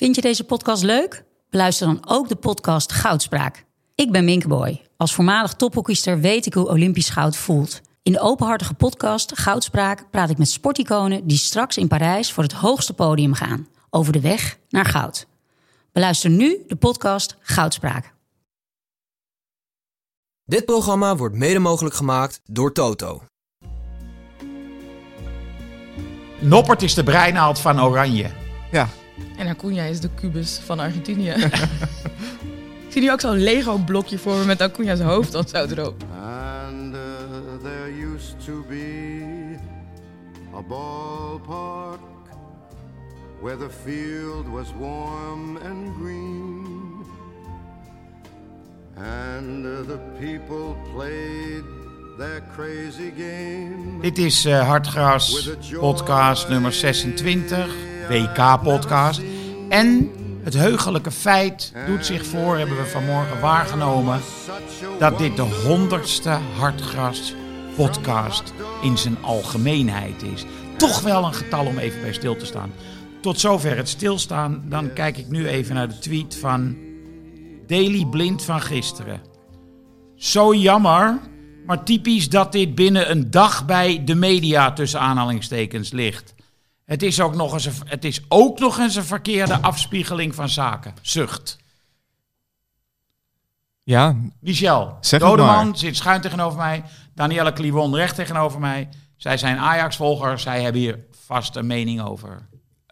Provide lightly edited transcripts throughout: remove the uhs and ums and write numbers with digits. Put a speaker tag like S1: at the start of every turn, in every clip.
S1: Vind je deze podcast leuk? Beluister dan ook de podcast Goudspraak. Ik ben Minke Boy. Als voormalig tophockeyster weet ik hoe Olympisch goud voelt. In de openhartige podcast Goudspraak praat ik met sporticonen die straks in Parijs voor het hoogste podium gaan. Over de weg naar goud. Beluister nu de podcast Goudspraak.
S2: Dit programma wordt mede mogelijk gemaakt door Toto.
S3: Noppert is de breinaald van Oranje.
S4: Ja.
S5: En Acuna is de kubus van Argentinië. Ik zie nu ook zo'n Lego-blokje voor me met Acuna's hoofd dan zo erop.
S6: And there used to be a ballpark where the field was warm and green. And the people played their crazy game.
S3: Dit is Hartgras podcast nummer 26, WK-podcast. En het heugelijke feit doet zich voor, hebben we vanmorgen waargenomen, dat dit de 100ste Hartgras podcast in zijn algemeenheid is. Toch wel een getal om even bij stil te staan. Tot zover het stilstaan. Dan kijk ik nu even naar de tweet van Daily Blind van gisteren. Zo jammer, maar typisch dat dit binnen een dag bij de media tussen aanhalingstekens ligt. Het is ook nog eens een verkeerde afspiegeling van zaken. Zucht.
S4: Ja.
S3: Michel, Dodeman zit schuin tegenover mij. Danielle Kliwon recht tegenover mij. Zij zijn Ajax-volgers. Zij hebben hier vast een mening over.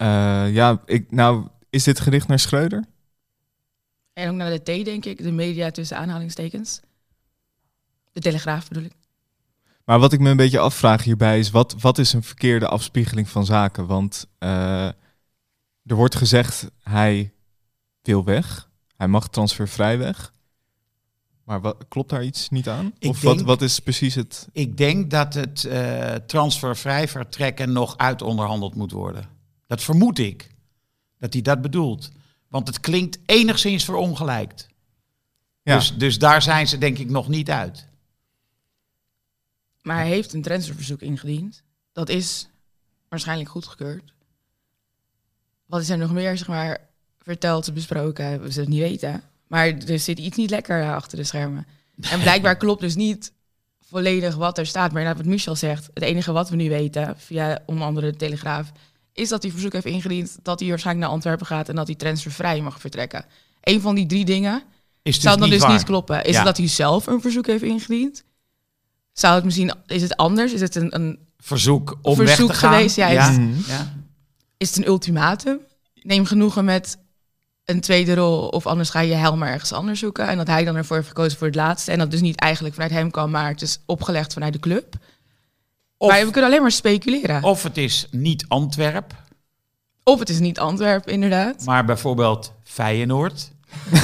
S4: Is dit gericht naar Schreuder?
S5: En ook naar de T, denk ik. De media tussen aanhalingstekens. De Telegraaf bedoel ik.
S4: Maar wat ik me een beetje afvraag hierbij is, wat is een verkeerde afspiegeling van zaken? Want er wordt gezegd, hij wil weg. Hij mag transfervrij weg. Maar klopt daar iets niet aan? Wat is precies het?
S3: Ik denk dat het transfervrij vertrekken nog uitonderhandeld moet worden. Dat vermoed ik. Dat hij dat bedoelt. Want het klinkt enigszins verongelijkt. Ja. Dus daar zijn ze denk ik nog niet uit.
S5: Maar hij heeft een transferverzoek ingediend. Dat is waarschijnlijk goedgekeurd. Wat is er nog meer, verteld, besproken? We zullen het niet weten. Maar er zit iets niet lekker achter de schermen. En blijkbaar klopt dus niet volledig wat er staat. Maar inderdaad wat Michel zegt, het enige wat we nu weten, via onder andere de Telegraaf, is dat hij verzoek heeft ingediend dat hij waarschijnlijk naar Antwerpen gaat en dat hij transfervrij mag vertrekken. Eén van die drie dingen zou dan dus niet kloppen. Is het dat hij zelf een verzoek heeft ingediend? Zou het misschien, is het anders? Is het een
S3: verzoek om weg te gaan
S5: geweest? Ja. Is het een ultimatum? Neem genoegen met een tweede rol of anders ga je Helmer ergens anders zoeken. En dat hij dan ervoor heeft gekozen voor het laatste. En dat dus niet eigenlijk vanuit hem kwam, maar het is opgelegd vanuit de club. Maar we kunnen alleen maar speculeren.
S3: Of het is niet Antwerp.
S5: Of het is niet Antwerp, inderdaad.
S3: Maar bijvoorbeeld Feyenoord.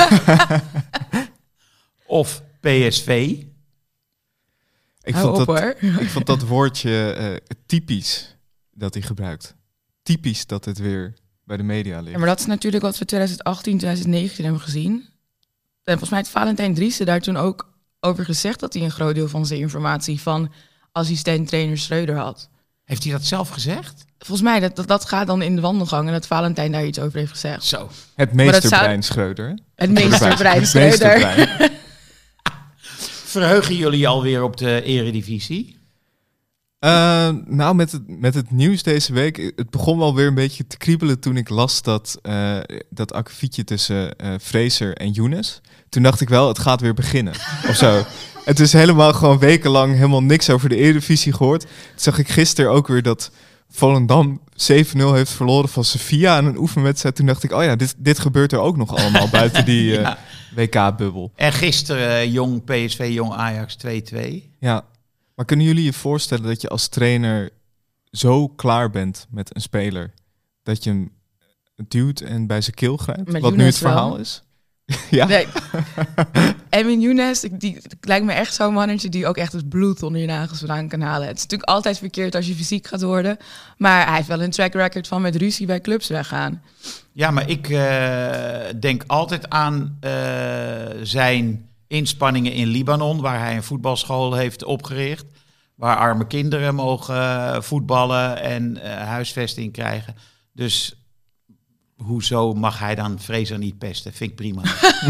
S3: Of PSV.
S4: Ik vond dat woordje typisch dat hij gebruikt. Typisch dat het weer bij de media ligt.
S5: Ja, maar dat is natuurlijk wat we 2018, 2019 hebben gezien. En volgens mij heeft Valentijn Driessen daar toen ook over gezegd dat hij een groot deel van zijn informatie van assistent-trainer Schreuder had.
S3: Heeft hij dat zelf gezegd?
S5: Volgens mij, dat gaat dan in de wandelgang en dat Valentijn daar iets over heeft gezegd.
S3: Zo.
S4: Het meesterbrein Schreuder.
S5: Het meesterbrein Schreuder.
S3: Verheugen jullie alweer op de Eredivisie?
S4: Met het nieuws deze week, het begon wel weer een beetje te kriebelen toen ik las dat akkefietje tussen Fraser en Younes. Toen dacht ik wel, het gaat weer beginnen. Of zo. Het is helemaal gewoon wekenlang helemaal niks over de Eredivisie gehoord. Toen zag ik gisteren ook weer dat Volendam 7-0 heeft verloren van Sevilla aan een oefenwedstrijd. Toen dacht ik, dit gebeurt er ook nog allemaal buiten die WK-bubbel.
S3: En gisteren jong PSV, jong Ajax 2-2.
S4: Ja, maar kunnen jullie je voorstellen dat je als trainer zo klaar bent met een speler dat je hem duwt en bij zijn keel grijpt? Wat Younes nu het verhaal wel is? Ja.
S5: Nee. Emin Younes, die lijkt me echt zo'n mannetje die ook echt het bloed onder je nagels vandaan kan halen. Het is natuurlijk altijd verkeerd als je fysiek gaat worden. Maar hij heeft wel een track record van met ruzie bij clubs weggaan.
S3: Ja, maar ik denk altijd aan zijn inspanningen in Libanon, waar hij een voetbalschool heeft opgericht. Waar arme kinderen mogen voetballen en huisvesting krijgen. Dus hoezo mag hij dan Fraser niet pesten? Vind ik prima.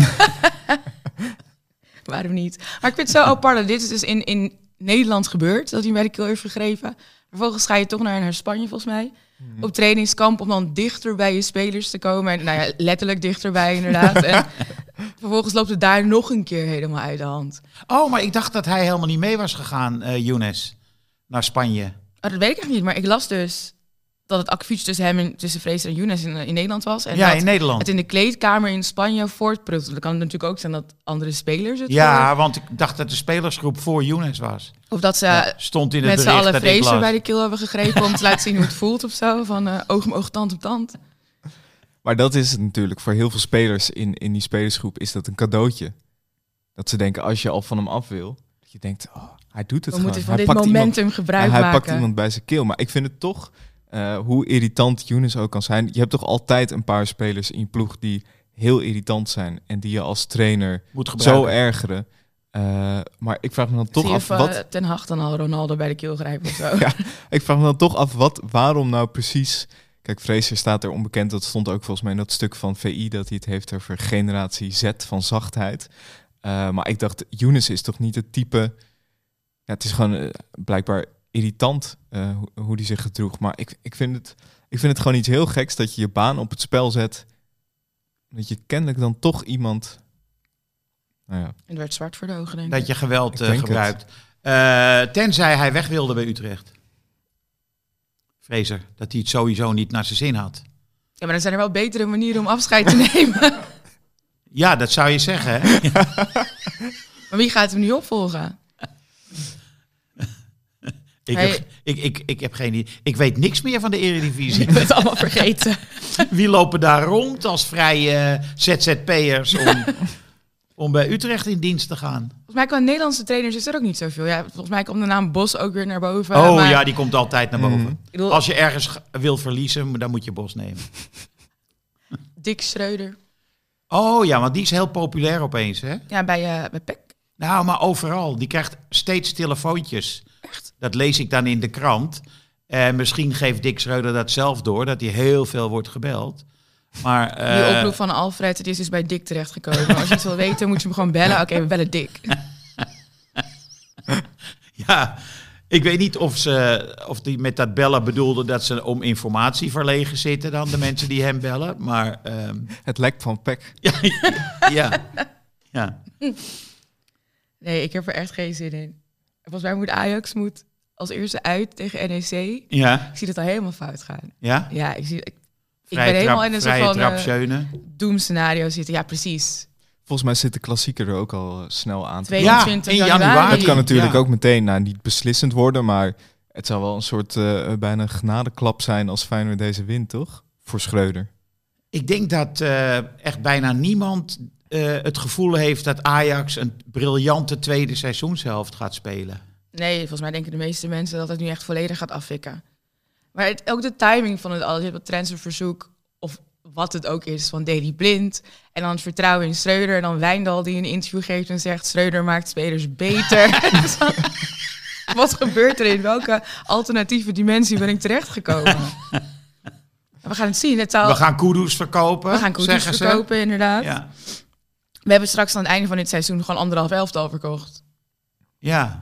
S5: Waarom niet? Maar ik vind het zo apart dat dit is dus in Nederland gebeurd, dat hij bij de keel heeft gegrepen. Vervolgens ga je toch naar Spanje, volgens mij, op trainingskamp om dan dichter bij je spelers te komen. En, nou ja, letterlijk dichterbij inderdaad. En vervolgens loopt het daar nog een keer helemaal uit de hand.
S3: Oh, maar ik dacht dat hij helemaal niet mee was gegaan, Younes, naar Spanje.
S5: Oh, dat weet ik echt niet, maar ik las dus dat het akkefietje tussen Fraser en Younes in Nederland was. En
S3: Ja,
S5: dat
S3: in Nederland.
S5: het in de kleedkamer in Spanje voortpruttelde. Dat kan natuurlijk ook zijn dat andere spelers het
S3: Ja, want ik dacht dat de spelersgroep voor Younes was.
S5: Of dat ze
S3: Stond in het
S5: met z'n
S3: bericht
S5: allen
S3: dat ik
S5: Fraser
S3: las.
S5: bij de keel hebben gegrepen om te laten zien hoe het voelt of zo. Van oog om oog, tand op tand.
S4: Maar dat is het natuurlijk. Voor heel veel spelers in die spelersgroep is dat een cadeautje. Dat ze denken, als je al van hem af wil, dat je denkt, oh, hij doet het
S5: We
S4: gewoon.
S5: moeten van
S4: Hij
S5: dit
S4: pakt
S5: momentum gebruik
S4: hij
S5: maken.
S4: pakt iemand bij zijn keel. Maar ik vind het toch, hoe irritant Younes ook kan zijn. Je hebt toch altijd een paar spelers in je ploeg die heel irritant zijn. En die je als trainer
S3: Moet gebruiken.
S4: zo ergeren. Maar ik vraag me dan toch
S5: Zie je
S4: af,
S5: of,
S4: wat...
S5: Ten Hag dan al Ronaldo bij de keel grijpen of zo.
S4: Ja, ik vraag me dan toch af, waarom nou precies... Kijk, Fraser staat er onbekend. Dat stond ook volgens mij in dat stuk van VI... dat hij het heeft over generatie Z van zachtheid. Maar ik dacht, Younes is toch niet het type... Ja, het is gewoon blijkbaar irritant hoe die zich gedroeg. Maar ik vind het gewoon iets heel geks... dat je je baan op het spel zet. Dat je kennelijk dan toch iemand... Nou ja.
S5: Het werd zwart voor de ogen, denk ik.
S3: Dat je geweld
S4: Ik denk
S3: gebruikt. Tenzij hij weg wilde bij Utrecht. Fraser, dat hij het sowieso niet naar zijn zin had.
S5: Ja, maar dan zijn er wel betere manieren om afscheid te nemen.
S3: Ja, dat zou je zeggen, hè?
S5: Maar wie gaat hem nu opvolgen?
S3: Ik heb geen idee. Ik weet niks meer van de Eredivisie.
S5: Ik ben het allemaal vergeten.
S3: Wie lopen daar rond als vrije ZZP'ers om bij Utrecht in dienst te gaan?
S5: Volgens mij qua Nederlandse trainers is er ook niet zoveel. Ja, volgens mij komt de naam Bos ook weer naar boven.
S3: Oh
S5: maar
S3: ja, die komt altijd naar boven.
S5: ik bedoel,
S3: Als je ergens wil verliezen, dan moet je Bos nemen.
S5: Dick Schreuder.
S3: Oh ja, want die is heel populair opeens, hè?
S5: Ja, bij PEC.
S3: Nou, maar overal. Die krijgt steeds telefoontjes.
S5: Echt?
S3: Dat lees ik dan in de krant. En misschien geeft Dick Schreuder dat zelf door, dat hij heel veel wordt gebeld. Maar,
S5: Die oproep van Alfred, het is dus bij Dick terechtgekomen. Als je het wil weten, moet je hem gewoon bellen. Oké, we bellen Dick.
S3: Ja, ik weet niet of die met dat bellen bedoelde dat ze om informatie verlegen zitten dan de mensen die hem bellen. Maar
S4: Het lek van PEC.
S3: ja.
S5: Nee, ik heb er echt geen zin in. Volgens mij moet Ajax als eerste uit tegen NEC.
S3: Ja,
S5: Ik zie dat al helemaal fout gaan.
S3: ja.
S5: Ja, ik ben helemaal in een soort
S3: vrije
S5: van
S3: trap Schöne.
S5: doemscenario zitten. Ja, precies.
S4: Volgens mij zit de klassieker er ook al snel aan.
S5: 22
S3: in
S5: januari.
S3: januari.
S4: Het kan natuurlijk
S3: Ja.
S4: ook meteen niet beslissend worden, maar het zou wel een soort bijna genadeklap zijn als Feyenoord deze wint, toch? Voor Schreuder.
S3: Ik denk dat echt bijna niemand het gevoel heeft dat Ajax een briljante tweede seizoenshelft gaat spelen.
S5: Nee, volgens mij denken de meeste mensen dat het nu echt volledig gaat afwikken. Maar ook de timing van het alles. Je hebt het transferverzoek, of wat het ook is, van Daley Blind. En dan het vertrouwen in Schreuder. En dan Wijndal die een interview geeft en zegt... Schreuder maakt spelers beter. Wat gebeurt er in? Welke alternatieve dimensie ben ik terechtgekomen? We gaan het zien.
S3: We gaan Kudus verkopen.
S5: We gaan Kudus
S3: zeggen ze.
S5: verkopen, inderdaad.
S3: Ja.
S5: We hebben straks aan het einde van dit seizoen gewoon 1,5 elftal verkocht.
S3: Ja.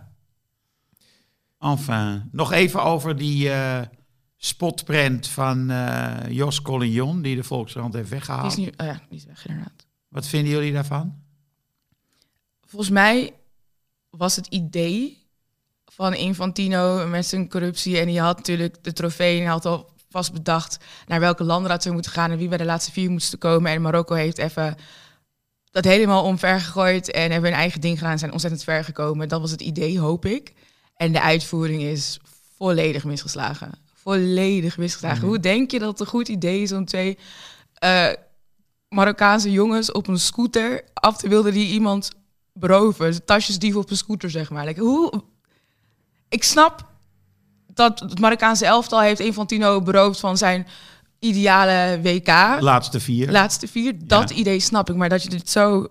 S3: Enfin. Nog even over die spotprint van Jos Collignon, die de Volkskrant heeft
S5: Die
S3: weggehaald.
S5: is nu, die is weg, inderdaad.
S3: Wat vinden jullie daarvan?
S5: Volgens mij was het idee van Infantino met zijn corruptie... en die had natuurlijk de trofee en hij had al vast bedacht... naar welke landen dat zou moeten gaan en wie bij de laatste 4 moesten komen. En Marokko heeft even dat helemaal omver gegooid en hebben hun eigen ding gedaan en zijn ontzettend ver gekomen. Dat was het idee, hoop ik. En de uitvoering is volledig misgeslagen. Volledig misgeslagen. Hoe denk je dat het een goed idee is om 2 Marokkaanse jongens op een scooter af te wilden die iemand beroven? Tasjesdief op een scooter, zeg maar. Ik snap dat het Marokkaanse elftal heeft Infantino beroofd van zijn ideale WK.
S3: Laatste 4.
S5: Laatste 4. Dat idee snap ik. Maar dat je dit zo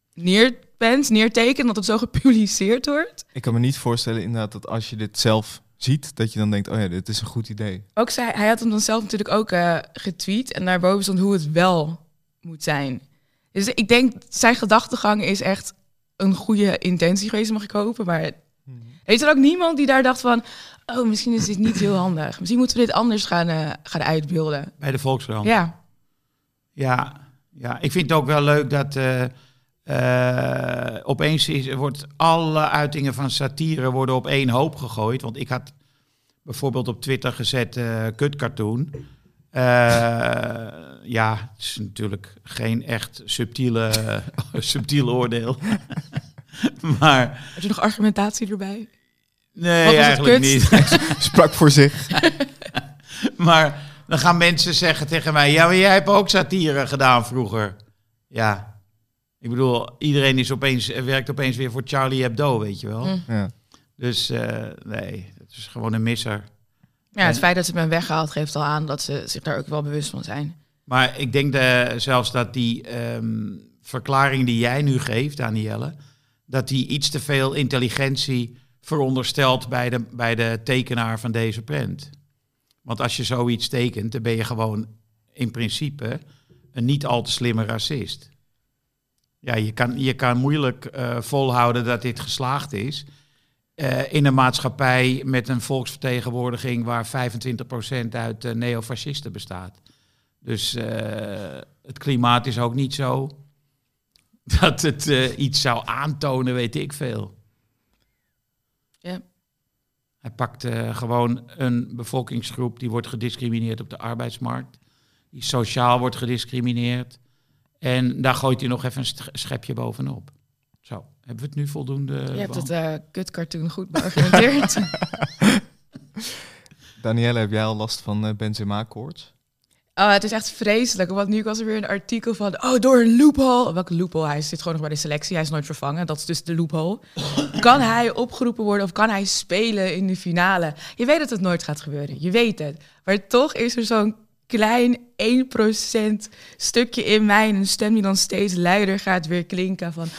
S5: neertekent, dat het zo gepubliceerd wordt.
S4: Ik kan me niet voorstellen inderdaad dat als je dit zelf ziet, dat je dan denkt, oh ja, dit is een goed idee.
S5: Ook hij had hem dan zelf natuurlijk ook getweet. En daarboven stond hoe het wel moet zijn. Dus ik denk, zijn gedachtegang is echt een goede intentie geweest, mag ik hopen. Maar er is er ook niemand die daar dacht van... oh, misschien is dit niet heel handig. Misschien moeten we dit anders gaan uitbeelden.
S3: Bij de Volkskrant.
S5: Ja.
S3: Ja, ik vind het ook wel leuk dat opeens wordt alle uitingen van satire worden op één hoop gegooid. Want ik had bijvoorbeeld op Twitter gezet kutcartoon. Het is natuurlijk geen echt subtiele oordeel. Maar
S5: Had je nog argumentatie erbij?
S3: nee, eigenlijk niet.
S4: Sprak voor zich.
S3: Maar dan gaan mensen zeggen tegen mij... ja, maar jij hebt ook satire gedaan vroeger. Ja, ik bedoel, iedereen werkt opeens weer voor Charlie Hebdo, weet je wel.
S4: Ja.
S3: Dus nee, het is gewoon een misser.
S5: Ja, het feit dat ze het hebben weggehaald geeft al aan dat ze zich daar ook wel bewust van zijn.
S3: Maar ik denk zelfs dat die verklaring die jij nu geeft, Danielle... dat die iets te veel intelligentie veronderstelt bij de tekenaar van deze prent. Want als je zoiets tekent, dan ben je gewoon in principe een niet al te slimme racist. Ja, je kan moeilijk volhouden dat dit geslaagd is... in een maatschappij met een volksvertegenwoordiging... waar 25% uit neofascisten bestaat. Dus het klimaat is ook niet zo... dat het iets zou aantonen, weet ik veel.
S5: Ja.
S3: Hij pakt gewoon een bevolkingsgroep... die wordt gediscrimineerd op de arbeidsmarkt. Die sociaal wordt gediscrimineerd. En daar gooit hij nog even een schepje bovenop. Zo, hebben we het nu voldoende...
S5: Je hebt het kutcartoon goed beargumenteerd.
S4: Danielle, heb jij al last van Benzema-koorts?
S5: Het is echt vreselijk, want nu was er weer een artikel van... oh, door een loophole. Welke loophole? Hij zit gewoon nog bij de selectie. Hij is nooit vervangen. Dat is dus de loophole. Kan hij opgeroepen worden of kan hij spelen in de finale? Je weet dat het nooit gaat gebeuren. Je weet het. Maar toch is er zo'n klein 1% stukje in mij... een stem die dan steeds luider gaat weer klinken van...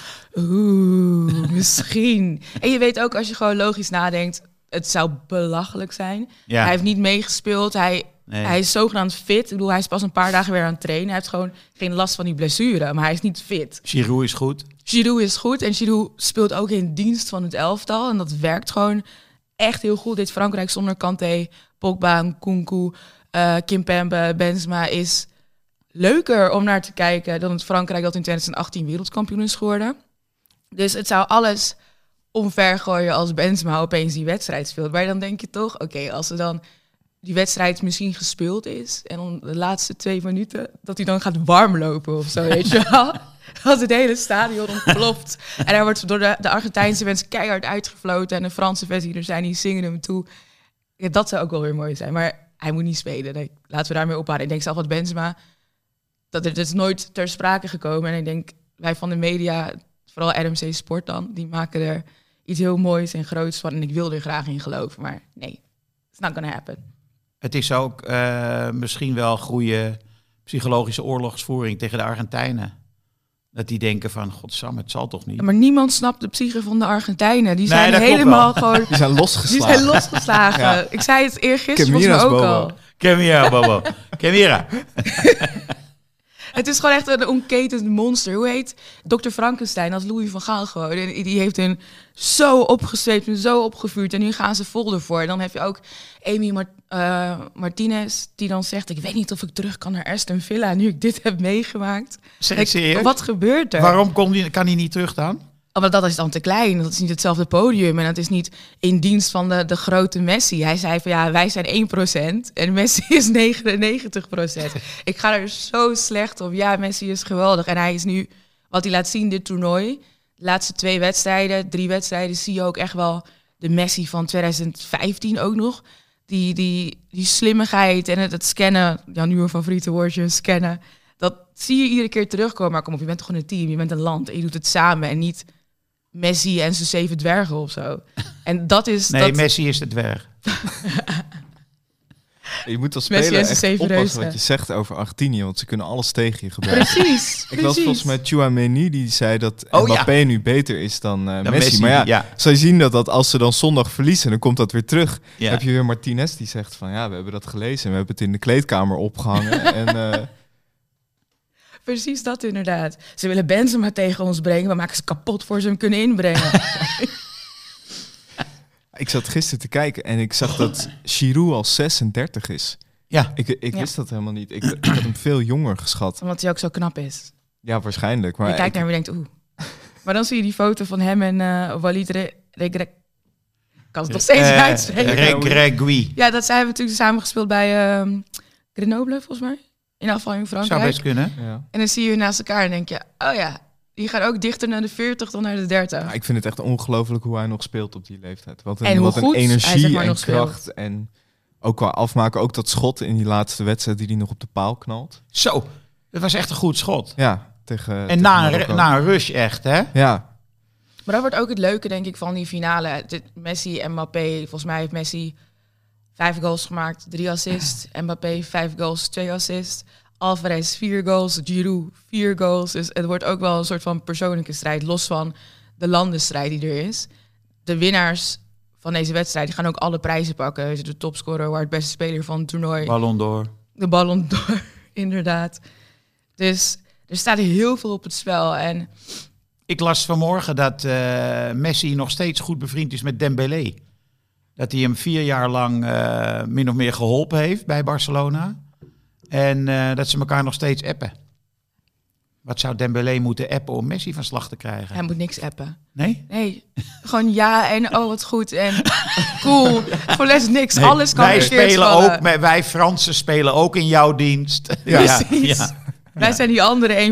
S5: misschien. En je weet ook, als je gewoon logisch nadenkt... het zou belachelijk zijn.
S3: Ja.
S5: Hij heeft niet meegespeeld. Hij is zogenaamd fit. Ik bedoel, hij is pas een paar dagen weer aan het trainen. Hij heeft gewoon geen last van die blessure, maar hij is niet fit.
S3: Giroud is goed.
S5: Giroud is goed en Giroud speelt ook in dienst van het elftal. En dat werkt gewoon echt heel goed. Dit Frankrijk zonder Kanté, Pogba, Nkunku, Kimpembe, Benzema is leuker om naar te kijken dan het Frankrijk dat in 2018 wereldkampioen is geworden. Dus het zou alles omvergooien als Benzema opeens die wedstrijd speelt. Maar dan denk je toch, oké, als er dan die wedstrijd misschien gespeeld is en dan de laatste 2 minuten dat hij dan gaat warmlopen of zo, weet je wel. Dat het hele stadion ontploft. En hij wordt door de Argentijnse mensen keihard uitgefloten en de Franse fans die er zijn, die zingen hem toe. Ja, dat zou ook wel weer mooi zijn, maar hij moet niet spelen. Laten we daarmee ophouden. Ik denk zelf dat Benzema, dat is nooit ter sprake gekomen. En ik denk, wij van de media, vooral RMC Sport dan, die maken er iets heel moois en groots van. En ik wil er graag in geloven, maar nee, it's not gonna happen.
S3: Het is ook misschien wel goede psychologische oorlogsvoering tegen de Argentijnen. Dat die denken van, godsamme, het zal toch niet.
S5: Ja, maar niemand snapt de psyche van de Argentijnen. Die zijn
S3: dat klopt
S5: helemaal
S3: wel.
S5: gewoon...
S4: Die zijn losgeslagen.
S5: Ja. Ik zei het eergisteren volgens mij ook al.
S3: Kemira, Bobo. Kemira.
S5: Het is gewoon echt een onketend monster. Hoe heet Dr. Frankenstein als Louis van Gaal gewoon? En die heeft hen zo opgezweept en zo opgevuurd. En nu gaan ze vol ervoor. Dan heb je ook Amy Martinez die dan zegt... ik weet niet of ik terug kan naar Aston Villa nu ik dit heb meegemaakt.
S3: Zeg ik serieus?
S5: Wat gebeurt er?
S3: Waarom kan hij niet terug dan?
S5: Maar dat is dan te klein. Dat is niet hetzelfde podium. En dat is niet in dienst van de grote Messi. Hij zei van ja, wij zijn 1% en Messi is 99%. Ik ga er zo slecht op. Ja, Messi is geweldig. En hij is nu, wat hij laat zien, dit toernooi. De laatste 2 wedstrijden, 3 wedstrijden, zie je ook echt wel de Messi van 2015 ook nog. Die slimmigheid en het scannen. Ja, nu een favoriete woordje, scannen. Dat zie je iedere keer terugkomen. Maar kom op, je bent toch gewoon een team. Je bent een land en je doet het samen en niet Messi en zijn 7 dwergen of zo. En dat is...
S3: Nee, Messi is de dwerg.
S4: Je moet als
S5: Messi
S4: speler
S5: en zijn
S4: echt
S5: 7
S4: oppassen
S5: reuzen.
S4: wat je zegt over Argentinië, want ze kunnen alles tegen je gebruiken.
S5: Precies.
S4: Ik las volgens mij Tchouaméni, die zei dat Mbappé nu beter is dan Messi. Maar zou je zien dat als ze dan zondag verliezen, dan komt dat weer terug.
S3: Ja.
S4: Heb je weer Martinez die zegt van, ja, we hebben dat gelezen en we hebben het in de kleedkamer opgehangen. en
S5: Precies dat inderdaad. Ze willen Benzema tegen ons brengen. We maken ze kapot voor ze hem kunnen inbrengen.
S4: Ik zat gisteren te kijken en ik zag dat Giroud al 36 is.
S3: Ja.
S4: Ik wist dat helemaal niet. Ik had hem veel jonger geschat.
S5: Omdat hij ook zo knap is.
S4: Ja, waarschijnlijk. Maar
S5: Je kijkt naar hem en denkt, Maar dan zie je die foto van hem en Walid Regragui. Kan het nog steeds uitspreken.
S3: Regragui.
S5: Ja, dat zijn we natuurlijk samen gespeeld bij Grenoble, volgens mij. In ieder geval in Frankrijk.
S3: Zou best kunnen.
S4: Ja.
S5: En dan zie je naast elkaar en denk je, oh ja, die gaan ook dichter naar de 40 dan naar de 30.
S4: Ja, ik vind het echt ongelooflijk hoe hij nog speelt op die leeftijd. Wat
S5: En hoe
S4: wat
S5: goed
S4: een
S5: hij,
S4: energie
S5: zeg maar,
S4: en
S5: nog speelt.
S4: kracht. En ook qua afmaken, ook dat schot in die laatste wedstrijd die hij nog op de paal knalt.
S3: Zo, dat was echt een goed schot.
S4: Ja, tegen
S3: En na een rush echt, hè?
S4: Ja,
S5: Maar dat wordt ook het leuke, denk ik, van die finale. Messi en Mbappé, volgens mij heeft Messi 5 goals gemaakt, 3 assists. Mbappé 5 goals, 2 assists. Alvarez 4 goals, Giroud 4 goals. Dus het wordt ook wel een soort van persoonlijke strijd, los van de landenstrijd die er is. De winnaars van deze wedstrijd die gaan ook alle prijzen pakken. De topscorer, waar het beste speler van het toernooi.
S3: Ballon d'Or.
S5: De Ballon d'Or, inderdaad. Dus er staat heel veel op het spel. En
S3: Ik las vanmorgen dat Messi nog steeds goed bevriend is met Dembélé. Dat hij hem 4 jaar lang min of meer geholpen heeft bij Barcelona. En dat ze elkaar nog steeds appen. Wat zou Dembélé moeten appen om Messi van slag te krijgen?
S5: hij moet niks appen.
S3: Nee?
S5: Nee, gewoon ja en oh wat goed en cool. Voor les niks,
S3: Nee,
S5: alles kan
S3: wij
S5: verkeerd
S3: spelen
S5: vallen.
S3: ook, wij Fransen spelen ook in jouw dienst.
S5: Precies. Wij zijn die andere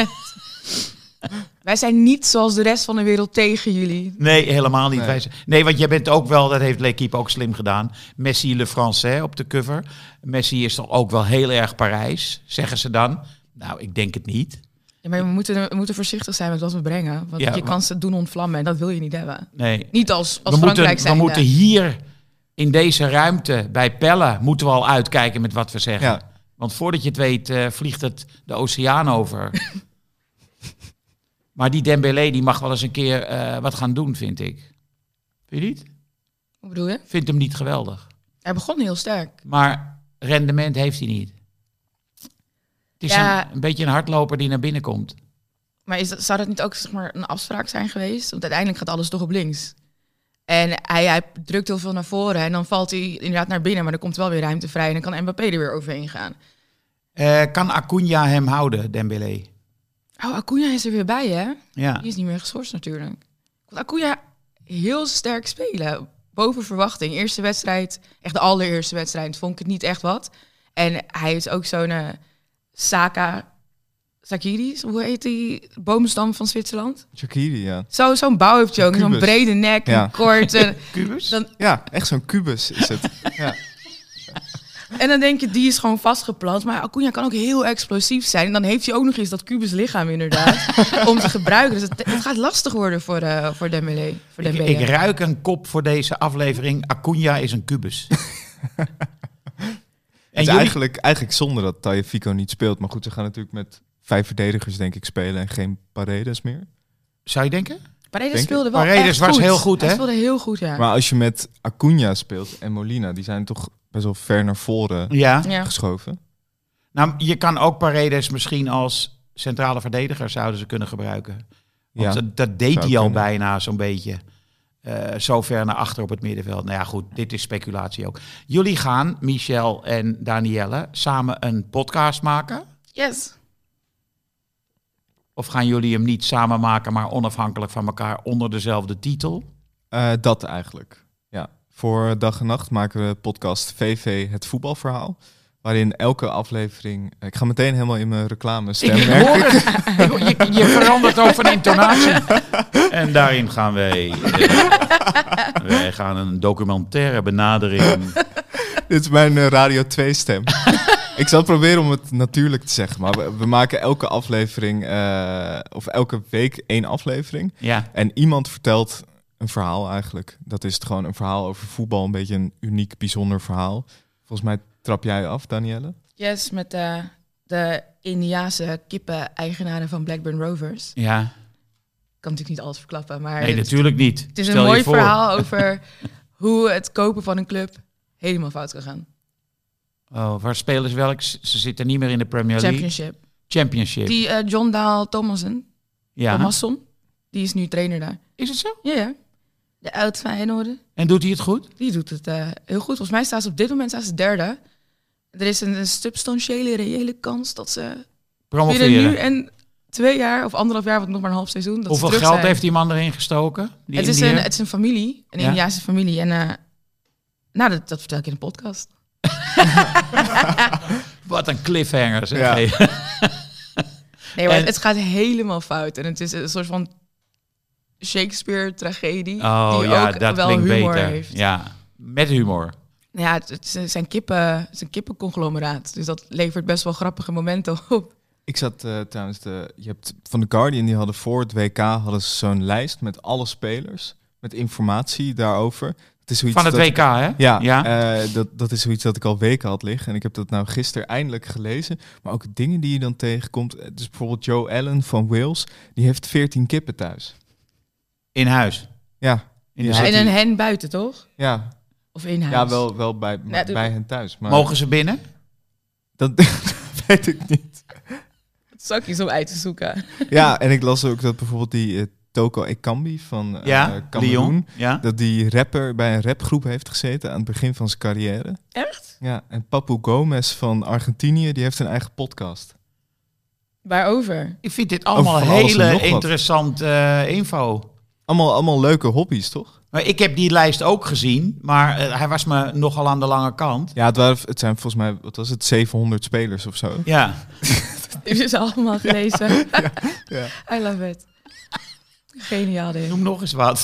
S5: 1%. Wij zijn niet zoals de rest van de wereld tegen jullie.
S3: Nee, helemaal niet.
S4: Nee.
S3: Nee, want jij bent ook wel, dat heeft L'Équipe ook slim gedaan. Messi le Français op de cover. Messi is toch ook wel heel erg Parijs, zeggen ze dan. Nou, ik denk het niet.
S5: Ja, maar we moeten voorzichtig zijn met wat we brengen. Want
S3: Ja,
S5: je kan ze doen ontvlammen en dat wil je niet hebben.
S3: Nee.
S5: Niet als
S3: We
S5: Frankrijk zijn.
S3: moeten hier in deze ruimte bij Pelle moeten we al uitkijken met wat we zeggen.
S4: Ja.
S3: Want voordat je het weet vliegt het de oceaan over. Maar die Dembélé die mag wel eens een keer wat gaan doen, vind ik. Vind je niet?
S5: Hoe bedoel je?
S3: Vind hem niet geweldig.
S5: Hij begon heel sterk.
S3: Maar rendement heeft hij niet. Het is een beetje een hardloper die naar binnen komt.
S5: Maar zou dat niet ook zeg maar, een afspraak zijn geweest? Want uiteindelijk gaat alles toch op links. En hij drukt heel veel naar voren en dan valt hij inderdaad naar binnen, maar dan komt wel weer ruimte vrij en dan kan Mbappé er weer overheen gaan.
S3: Kan Acuna hem houden, Dembélé?
S5: Oh, Acuna is er weer bij, hè?
S3: Ja.
S5: Die is niet meer geschorst natuurlijk. Want Acuna heel sterk spelen, boven verwachting. Eerste wedstrijd, echt de allereerste wedstrijd, vond ik het niet echt wat. En hij is ook zo'n Sakiri, hoe heet die boomstam van Zwitserland?
S4: Shaqiri, ja.
S5: Zo'n bouw heeft hij ook, zo'n
S4: Kubus.
S5: brede nek,
S4: Ja.
S5: en kort. En
S3: Kubus?
S5: dan,
S4: Ja, echt zo'n kubus is het. Ja.
S5: En dan denk je, die is gewoon vastgeplant. Maar Acuna kan ook heel explosief zijn. En dan heeft hij ook nog eens dat kubus lichaam inderdaad. om te gebruiken. Dus het gaat lastig worden voor Dembélé. Voor Dembélé.
S3: Ik ruik een kop voor deze aflevering. Acuna is een kubus.
S4: Het is eigenlijk zonder dat Tagliafico niet speelt. Maar goed, ze gaan natuurlijk met 5 verdedigers denk ik spelen en geen Paredes meer.
S3: Zou je denken?
S5: Paredes
S4: Denk-
S5: speelde wel
S3: Paredes
S5: echt
S3: was
S5: goed.
S3: heel goed, hè?
S5: Hij speelde heel goed, ja.
S4: Maar als je met Acuna speelt en Molina, die zijn toch best wel ver naar voren
S3: Ja.
S5: Ja.
S4: geschoven.
S3: Nou, je kan ook Paredes misschien als centrale verdediger zouden ze kunnen gebruiken. Want
S4: Ja,
S3: dat deed
S4: zou
S3: hij al
S4: kunnen.
S3: bijna zo'n beetje. Zo ver naar achter op het middenveld. Nou ja, goed, dit is speculatie ook. Jullie gaan, Michel en Danielle, samen een podcast maken?
S5: Yes.
S3: Of gaan jullie hem niet samen maken, maar onafhankelijk van elkaar onder dezelfde titel?
S4: Dat eigenlijk. Ja. Voor Dag en Nacht maken we podcast VV Het Voetbalverhaal. Waarin elke aflevering... Ik ga meteen helemaal in mijn reclame stem.
S3: Ik hoor het. Je verandert over een intonatie. En daarin gaan wij gaan een documentaire benadering.
S4: Dit is mijn Radio 2 stem. Ik zal proberen om het natuurlijk te zeggen. Maar we maken elke aflevering... of elke week 1 aflevering.
S3: Ja.
S4: En iemand vertelt een verhaal eigenlijk. Dat is het gewoon een verhaal over voetbal. Een beetje een uniek, bijzonder verhaal. Volgens mij trap jij af, Danielle?
S5: Yes, met de Indiase kippen-eigenaren van Blackburn Rovers.
S3: Ja.
S5: Ik kan natuurlijk niet alles verklappen, maar...
S3: Nee, natuurlijk niet.
S5: Het is
S3: Stel
S5: een
S3: je
S5: mooi
S3: voor.
S5: verhaal over hoe het kopen van een club helemaal fout kan gaan.
S3: Oh, waar spelen ze welk? Ze zitten niet meer in de Premier League. Championship.
S5: Die John Dahl Thomasson, die is nu trainer daar.
S3: Is het zo?
S5: Ja. De oud Feyenoord.
S3: En doet hij het goed?
S5: Die doet het heel goed. Volgens mij staan ze op dit moment derde. Er is een substantiële, reële kans dat ze binnen
S3: Promoveren.
S5: nu en 2 jaar of 1,5 jaar, wat nog maar een half seizoen, dat
S3: Hoeveel
S5: ze terug
S3: geld
S5: zijn.
S3: heeft die man erin gestoken? Die
S5: Het is,
S3: Indiër?
S5: het is een familie, een
S3: Ja?
S5: Indiase familie. En dat vertel ik in de podcast.
S3: Wat een cliffhanger, zeg.
S4: Ja.
S3: Hey.
S5: Nee, maar
S3: En-
S5: het gaat helemaal fout. En het is een soort van Shakespeare-tragedie
S3: Oh
S5: die
S3: ja,
S5: ook
S3: dat
S5: wel
S3: klinkt
S5: humor
S3: beter.
S5: heeft.
S3: Ja, met humor.
S5: Nou ja, het zijn kippenconglomeraat. Dus dat levert best wel grappige momenten op.
S4: Ik zat trouwens, je hebt van The Guardian, die hadden voor het WK hadden ze zo'n lijst met alle spelers, met informatie daarover. Het is zoiets
S3: Van het
S4: dat-
S3: WK, hè?
S4: Ja, dat is zoiets dat ik al weken had liggen. En ik heb dat nou gisteren eindelijk gelezen. Maar ook dingen die je dan tegenkomt. Dus bijvoorbeeld Joe Allen van Wales, die heeft 14 kippen thuis.
S3: In huis.
S4: Ja,
S3: In de
S4: Ja.
S5: En
S3: city.
S5: een hen buiten, toch?
S4: ja.
S5: Of in huis?
S4: Ja, wel bij,
S5: Nee, doe-
S4: bij hen thuis. Maar
S3: Mogen ze binnen?
S4: dat weet ik niet.
S5: Het zakjes om uit te zoeken.
S4: Ja, en ik las ook dat bijvoorbeeld die Toko Ekambi van
S3: Ja,
S4: Cameroen,
S3: Lyon. Ja.
S4: dat die rapper bij een rapgroep heeft gezeten aan het begin van zijn carrière.
S5: Echt?
S4: Ja, en Papu Gomez van Argentinië, die heeft een eigen podcast.
S5: Waarover?
S3: Ik vind dit allemaal
S4: Over van alles en nog
S3: hele
S4: wat.
S3: interessante info.
S4: Allemaal leuke hobby's, toch?
S3: Maar ik heb die lijst ook gezien, maar hij was me nogal aan de lange kant.
S4: Ja, het zijn volgens mij, wat was het, 700 spelers of zo.
S3: Ja.
S5: Heb je ze allemaal gelezen?
S4: Ja.
S5: I love it. Geniaal dit.
S3: Noem nog eens wat.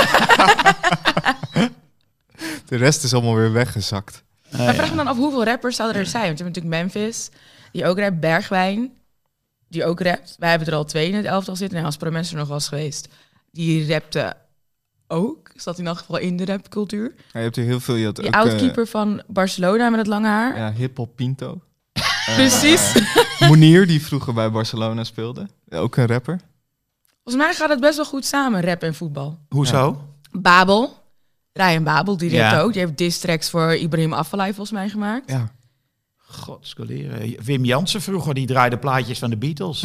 S4: De rest is allemaal weer weggezakt.
S5: Maar vraag me dan af, hoeveel rappers zouden er zijn? Want je hebt natuurlijk Memphis, die ook rapt. Bergwijn, die ook rapt. Wij hebben er al 2 in het elftal zitten. En als Promes er nog was geweest, die rapte ook. Zat in elk geval in de rapcultuur.
S4: Ja, je hebt hier heel veel. Je had
S5: Die
S4: ook
S5: oud-keeper van Barcelona met het lange haar.
S4: ja, Hiphop Pinto.
S5: Precies.
S4: Mounir, die vroeger bij Barcelona speelde. Ook een rapper.
S5: Volgens mij gaat het best wel goed samen, rap en voetbal.
S3: Hoezo?
S5: Babel. Ryan Babel, die rapt
S3: Ja.
S5: ook. Die heeft diss tracks voor Ibrahim Afellay volgens mij gemaakt.
S4: Ja.
S3: God, scoleren. Wim Jansen vroeger, die draaide plaatjes van de Beatles.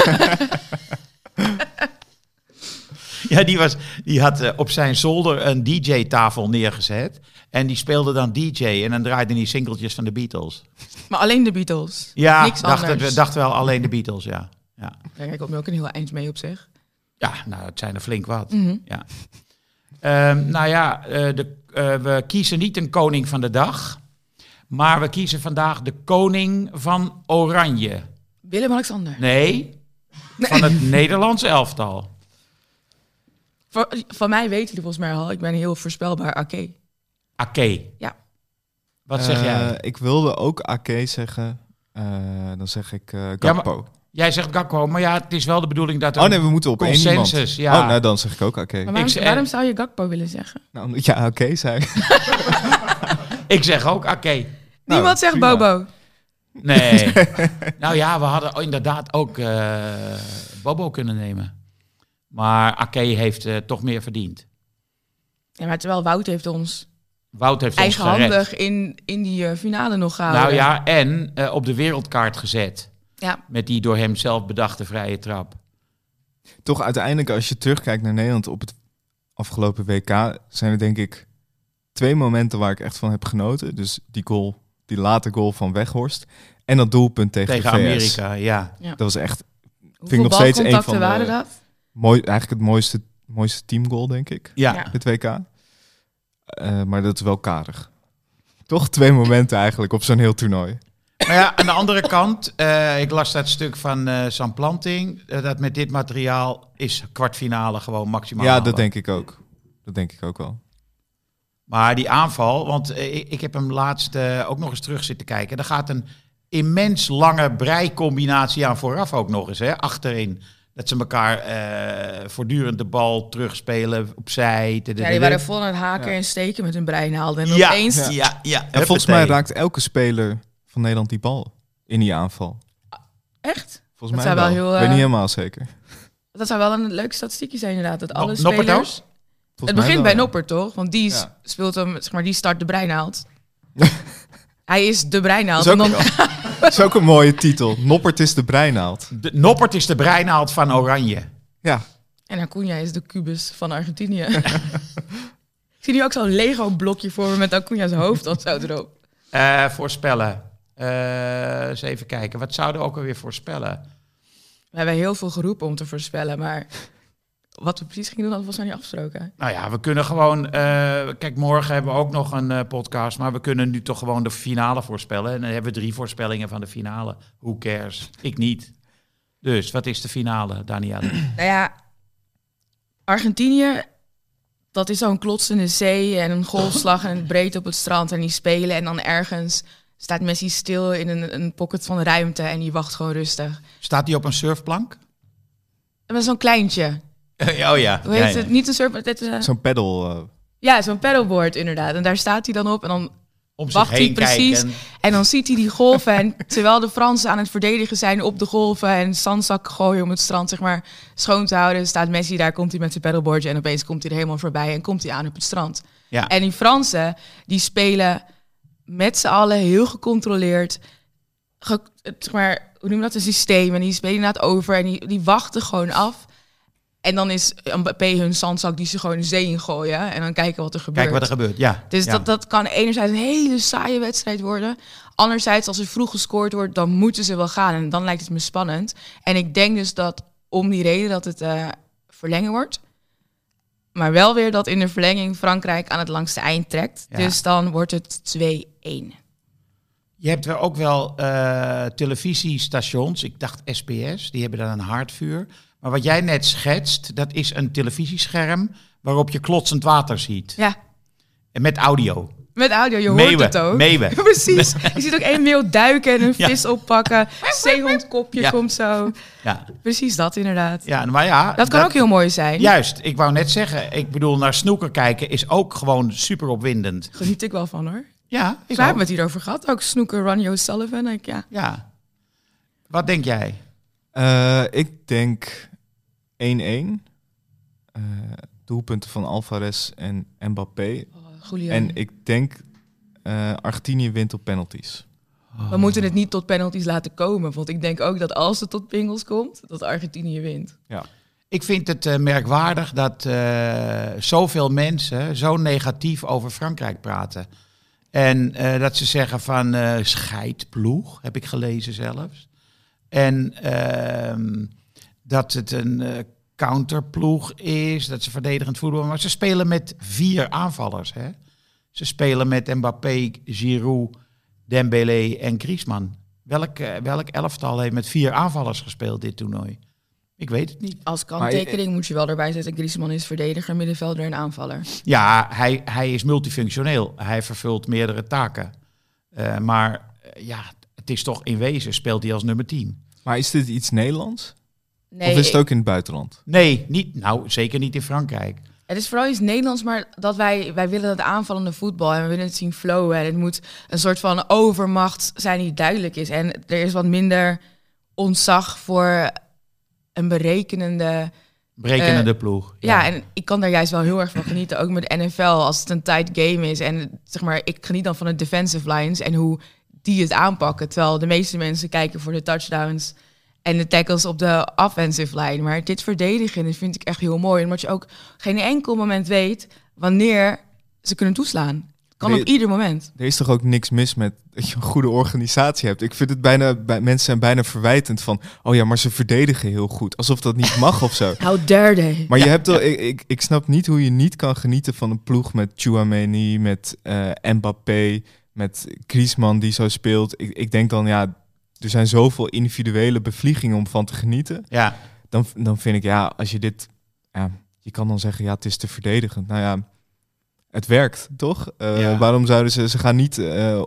S3: Ja, die had op zijn zolder een DJ-tafel neergezet. En die speelde dan DJ. En dan draaide hij singeltjes van de Beatles.
S5: Maar alleen de Beatles.
S3: Ja,
S5: Niks anders.
S3: dacht wel alleen de Beatles, ja. Ja,
S5: Kijk, ik kom er ook een heel eind mee op zich.
S3: ja, nou, het zijn er flink wat.
S5: Mhm.
S3: Ja. Nou ja, we kiezen niet een koning van de dag. Maar we kiezen vandaag de koning van Oranje.
S5: Willem-Alexander.
S3: Nee, van het Nederlands elftal.
S5: Van mij weten jullie volgens mij al, ik ben heel voorspelbaar. Ake.
S3: Ake.
S5: Ja.
S3: Wat zeg jij?
S4: Ik wilde ook Ake zeggen. Dan zeg ik Gakpo.
S3: Jij zegt Gakpo, maar ja, het is wel de bedoeling dat er
S4: Oh nee, we moeten op één iemand.
S3: consensus. Ja.
S4: Oh, nou dan zeg ik ook Ake.
S5: Maar
S3: Ik zeg-
S5: waarom zou je Gakpo willen zeggen?
S4: Nou, ja, Ake zei ik.
S3: Ik zeg ook Ake.
S5: Niemand zegt
S4: prima.
S5: Bobo.
S3: Nee. Nou ja, we hadden inderdaad ook Bobo kunnen nemen. Maar Ake heeft toch meer verdiend.
S5: Ja, maar terwijl Wout heeft ons
S3: Wout heeft ons gered.
S5: eigenhandig in die finale nog gehouden.
S3: Nou ja, en op de wereldkaart gezet.
S5: Ja.
S3: Met die door hem zelf bedachte vrije trap.
S4: Toch uiteindelijk, als je terugkijkt naar Nederland op het afgelopen WK, zijn er denk ik 2 momenten waar ik echt van heb genoten. Dus die late goal van Weghorst en dat doelpunt tegen de VS.
S3: Amerika, ja.
S4: Dat was echt
S5: Hoeveel
S4: nog steeds een
S5: balcontacten
S4: van de-
S5: waren dat?
S4: eigenlijk het mooiste teamgoal, denk ik.
S3: Ja.
S5: Ja.
S4: Dit WK. Maar dat is wel karig. Toch 2 momenten eigenlijk op zo'n heel toernooi.
S3: Maar ja, aan de andere kant, ik las dat stuk van Sam Planting. Dat met dit materiaal is kwartfinale gewoon maximaal.
S4: Ja,
S3: halen.
S4: dat denk ik ook. Dat denk ik ook wel.
S3: Maar die aanval, want ik heb hem laatst ook nog eens terug zitten kijken. Er gaat een immens lange breicombinatie aan vooraf ook nog eens, hè, achterin. Dat ze elkaar voortdurend de bal terugspelen opzij.
S5: Ja, die waren vol aan het haken en steken met hun breinaald. En
S3: Ja,
S5: opeens...
S3: ja.
S4: En volgens mij raakt elke speler van Nederland die bal in die aanval.
S5: Echt?
S4: Volgens
S5: Dat
S4: mij
S5: zou
S4: wel.
S5: wel heel,
S4: Ik weet niet helemaal zeker.
S5: Dat zou wel een leuk statistiekje zijn inderdaad. Dat alle
S3: Noppert
S5: spelers...
S3: ook?
S4: Volgens
S5: Het
S4: mij
S5: begint
S4: wel,
S5: bij
S4: ja.
S5: Noppert, toch? Want die speelt hem, zeg maar, die start de breinaald. Hij is de breinaald.
S4: Dat is
S5: En
S4: ook,
S5: dan,
S4: dat is ook een mooie titel. Noppert is de breinaald.
S3: Noppert is de breinaald van Oranje.
S4: Ja.
S5: en Acuna is de kubus van Argentinië. Ik zie nu ook zo'n Lego-blokje voor me met Acuna's hoofd of zo erop.
S3: Voorspellen. Eens even kijken. Wat zouden we ook alweer voorspellen?
S5: We hebben heel veel geroepen om te voorspellen, maar wat we precies gingen doen, hadden we volgens mij niet afgesproken.
S3: Nou ja, we kunnen gewoon... kijk, morgen hebben we ook nog een podcast, maar we kunnen nu toch gewoon de finale voorspellen. En dan hebben we 3 voorspellingen van de finale. Who cares? Ik niet. Dus, wat is de finale, Danielle?
S5: Nou ja, Argentinië, dat is zo'n klotsende zee en een golfslag en breed op het strand en die spelen. En dan ergens staat Messi stil in een pocket van ruimte en die wacht gewoon rustig.
S3: Staat hij op een surfplank?
S5: En met zo'n kleintje.
S3: Oh ja.
S5: Hoe heet het? Niet een surf, het is,
S4: Zo'n pedal.
S5: ja, zo'n paddleboard inderdaad. En daar staat hij dan op en dan
S3: Om
S5: wacht
S3: zich
S5: hij
S3: heen
S5: precies.
S3: kijken.
S5: En dan ziet hij die golven. En terwijl de Fransen aan het verdedigen zijn op de golven en zandzakken gooien om het strand zeg maar schoon te houden, staat Messi daar, komt hij met zijn paddleboardje en opeens komt hij er helemaal voorbij en komt hij aan op het strand.
S3: Ja.
S5: En die Fransen, die spelen met z'n allen heel gecontroleerd, zeg maar, hoe noem je dat, een systeem. En die spelen inderdaad over en die wachten gewoon af. En dan is Mbappé hun zandzak die ze gewoon de zee in gooien. En dan kijken wat er gebeurt.
S3: Kijk wat er gebeurt, ja.
S5: Dus
S3: ja.
S5: dat kan enerzijds een hele saaie wedstrijd worden. Anderzijds, als er vroeg gescoord wordt, dan moeten ze wel gaan. En dan lijkt het me spannend. En ik denk dus dat om die reden dat het verlengen wordt. Maar wel weer dat in de verlenging Frankrijk aan het langste eind trekt.
S3: Ja.
S5: Dus dan wordt het 2-1.
S3: Je hebt wel ook wel televisiestations. Ik dacht SBS, die hebben dan een haardvuur. Maar wat jij net schetst, dat is een televisiescherm waarop je klotsend water ziet.
S5: Ja,
S3: En met audio.
S5: met audio, je hoort het ook.
S3: Meeuwen.
S5: Precies. Je ziet ook één meeuw duiken en een
S3: Ja.
S5: vis oppakken. Zeehondkopje
S3: Ja.
S5: komt zo.
S3: Ja,
S5: Precies dat inderdaad.
S3: ja, maar ja.
S5: Dat kan ook heel mooi zijn.
S3: Juist, ik wou net zeggen, ik bedoel, naar snooker kijken is ook gewoon super opwindend.
S5: Geniet ik wel van hoor.
S3: Ja, ik
S5: We hebben
S3: ook.
S5: het hierover gehad. Ook snooker Ronnie O'Sullivan. Ja.
S3: Ja. Wat denk jij?
S4: Ik denk 1-1. Doelpunten van Alvarez en Mbappé.
S5: Julian.
S4: En ik denk Argentinië wint op penalties.
S5: We moeten het niet tot penalties laten komen. Want ik denk ook dat als het tot pingels komt, dat Argentinië wint.
S4: Ja.
S3: Ik vind het merkwaardig dat zoveel mensen zo negatief over Frankrijk praten. En dat ze zeggen van scheidploeg, heb ik gelezen zelfs. En dat het een counterploeg is, dat ze verdedigend voetbal. Maar ze spelen met 4 aanvallers. Hè? Ze spelen met Mbappé, Giroud, Dembélé en Griezmann. Welk elftal heeft met 4 aanvallers gespeeld dit toernooi? Ik weet het niet.
S5: Als kanttekening moet je wel erbij zetten. Griezmann is verdediger, middenvelder en aanvaller.
S3: Ja, hij is multifunctioneel. Hij vervult meerdere taken. Maar het is toch in wezen, speelt hij als nummer 10.
S4: Maar is dit iets Nederlands?
S5: Nee,
S4: Of is het ook in het buitenland?
S3: Nee, zeker niet in Frankrijk.
S5: het is vooral iets Nederlands, maar dat wij willen het aanvallende voetbal en we willen het zien flowen. En het moet een soort van overmacht zijn die duidelijk is. En er is wat minder ontzag voor een berekenende
S3: ploeg.
S5: Ja, en ik kan daar juist wel heel erg van genieten. Ook met de NFL, als het een tight game is. En zeg maar, ik geniet dan van de defensive lines en hoe die het aanpakken. Terwijl de meeste mensen kijken voor de touchdowns en de tackles op de offensive line. Maar dit verdedigen, dat vind ik echt heel mooi. Omdat je ook geen enkel moment weet wanneer ze kunnen toeslaan. Kan op ieder moment.
S4: Er is toch ook niks mis met dat je een goede organisatie hebt. Ik vind het bijna, mensen zijn bijna verwijtend van, oh ja, maar ze verdedigen heel goed. Alsof dat niet mag of zo.
S5: How dare they?
S4: Maar je hebt toch, ik snap niet hoe je niet kan genieten van een ploeg met Tchouaméni, met Mbappé, met Griezmann die zo speelt. Ik denk dan, ja, er zijn zoveel individuele bevliegingen om van te genieten.
S3: Ja.
S4: Dan vind ik, ja, als je dit, ja, je kan dan zeggen, ja, het is te verdedigend. Nou ja, het werkt, toch?
S3: Ja.
S4: Waarom zouden ze gaan niet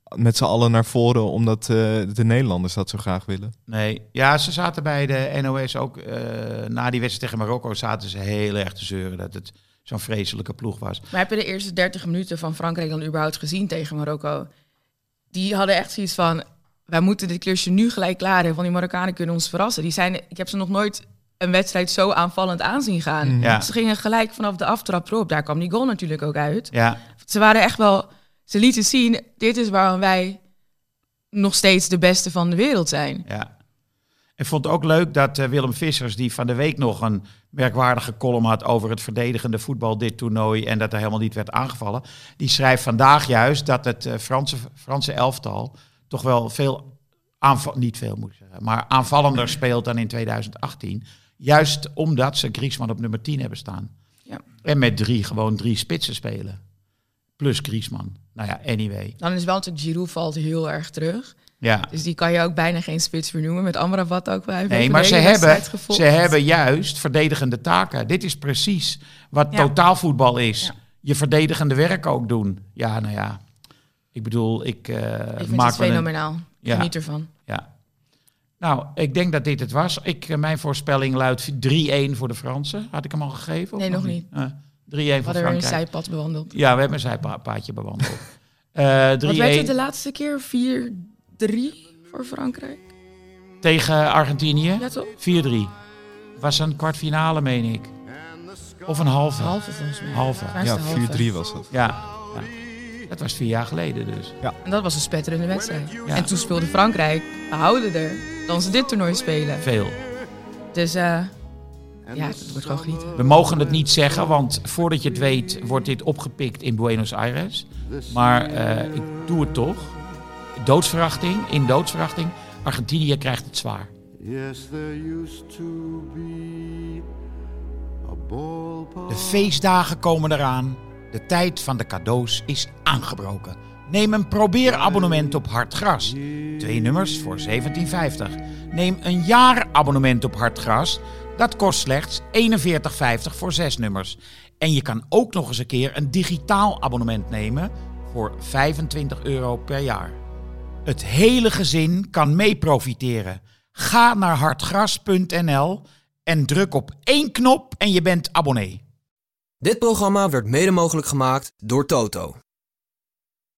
S4: met z'n allen naar voren omdat de Nederlanders dat zo graag willen.
S3: Nee, ja, ze zaten bij de NOS ook. Na die wedstrijd tegen Marokko zaten ze heel erg te zeuren dat het zo'n vreselijke ploeg was.
S5: Maar heb je de eerste 30 minuten van Frankrijk dan überhaupt gezien tegen Marokko? Die hadden echt zoiets van, wij moeten dit klusje nu gelijk klaar hebben, want die Marokkanen kunnen ons verrassen. Ik heb ze nog nooit een wedstrijd zo aanvallend aanzien gaan.
S3: Ja.
S5: Ze gingen gelijk vanaf de aftrap erop. Daar kwam die goal natuurlijk ook uit.
S3: Ja,
S5: Ze waren echt wel, ze lieten zien, dit is waarom wij nog steeds de beste van de wereld zijn.
S3: ja. Ik vond het ook leuk dat Willem Vissers, die van de week nog een merkwaardige column had over het verdedigende voetbal dit toernooi en dat er helemaal niet werd aangevallen, die schrijft vandaag juist dat het Franse elftal toch wel veel, niet veel moet ik zeggen, maar aanvallender speelt dan in 2018. Juist omdat ze Griezmann op nummer 10 hebben staan.
S5: Ja.
S3: En met gewoon drie spitsen spelen. Plus Griezmann. Nou ja, anyway.
S5: Dan is wel natuurlijk, Giroud valt heel erg terug.
S3: Ja.
S5: Dus die kan je ook bijna geen spits meer noemen. Met Amrabat ook wel.
S3: Nee, maar ze hebben juist verdedigende taken. Dit is precies wat totaalvoetbal is.
S5: Ja.
S3: Je verdedigende werk ook doen. Ja, nou ja. Ik bedoel, ik
S5: vind
S3: maak
S5: het fenomenaal.
S3: Ja.
S5: Geniet ervan.
S3: Ja. Nou, ik denk dat dit het was. Mijn voorspelling luidt 3-1 voor de Fransen. Had ik hem al gegeven? of
S5: Nee, nog niet.
S3: 3-1 voor
S5: We hadden weer een
S3: Frankrijk.
S5: zijpad bewandeld.
S3: Ja, we hebben een zijpaadje bewandeld. 3-1.
S5: Wat werd het de laatste keer? 4-3 voor Frankrijk?
S3: Tegen Argentinië.
S5: Ja, toch?
S3: 4-3. Was een kwartfinale, meen ik. Of een halve.
S5: Halve volgens mij.
S3: Halve.
S5: Waar is de halve?
S4: 4-3 was dat.
S3: Ja. Dat was 4 jaar geleden dus.
S5: En dat was een spetterende wedstrijd.
S3: Ja.
S5: En toen speelde Frankrijk behouderder dan ze dit toernooi spelen.
S3: Veel.
S5: Dus ja, het wordt gewoon genieten.
S3: We mogen het niet zeggen, want voordat je het weet wordt dit opgepikt in Buenos Aires. Maar ik doe het toch. Doodsverachting. Argentinië krijgt het zwaar.
S6: Yes, there used to be a ballpark.
S3: De feestdagen komen eraan. De tijd van de cadeaus is aangebroken. Neem een probeerabonnement op Hartgras. 2 nummers voor €17,50. Neem een jaarabonnement op Hartgras. Dat kost slechts €41,50 voor 6 nummers. En je kan ook nog eens een keer een digitaal abonnement nemen voor €25 per jaar. Het hele gezin kan mee profiteren. Ga naar hartgras.nl en druk op 1 knop en je bent abonnee.
S2: Dit programma werd mede mogelijk gemaakt door Toto.